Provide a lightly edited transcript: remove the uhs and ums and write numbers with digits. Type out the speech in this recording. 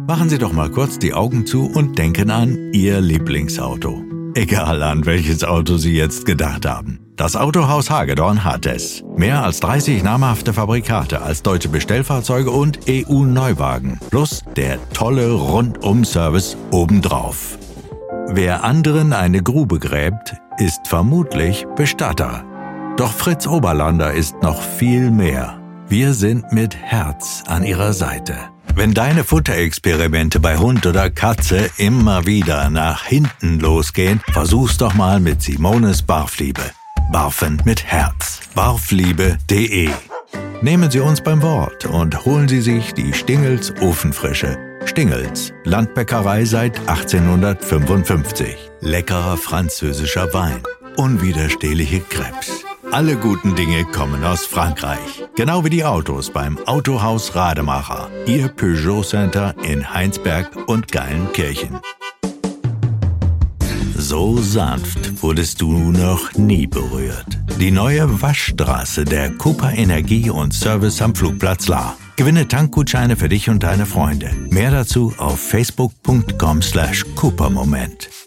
Machen Sie doch mal kurz die Augen zu und denken an Ihr Lieblingsauto. Egal an welches Auto Sie jetzt gedacht haben. Das Autohaus Hagedorn hat es. Mehr als 30 namhafte Fabrikate als deutsche Bestellfahrzeuge und EU-Neuwagen. Plus der tolle Rundum-Service obendrauf. Wer anderen eine Grube gräbt, ist vermutlich Bestatter. Doch Fritz Oberlander ist noch viel mehr. Wir sind mit Herz an Ihrer Seite. Wenn deine Futterexperimente bei Hund oder Katze immer wieder nach hinten losgehen, versuch's doch mal mit Simones Barfliebe. Barfen mit Herz. Barfliebe.de. Nehmen Sie uns beim Wort und holen Sie sich die Stingels Ofenfrische. Stingels, Landbäckerei seit 1855. Leckerer französischer Wein. Unwiderstehliche Crêpes. Alle guten Dinge kommen aus Frankreich. Genau wie die Autos beim Autohaus Rademacher. Ihr Peugeot Center in Heinsberg und Geilenkirchen. So sanft wurdest du noch nie berührt. Die neue Waschstraße der Cooper Energie und Service am Flugplatz Lahr. Gewinne Tankgutscheine für dich und deine Freunde. Mehr dazu auf facebook.com/Coopermoment.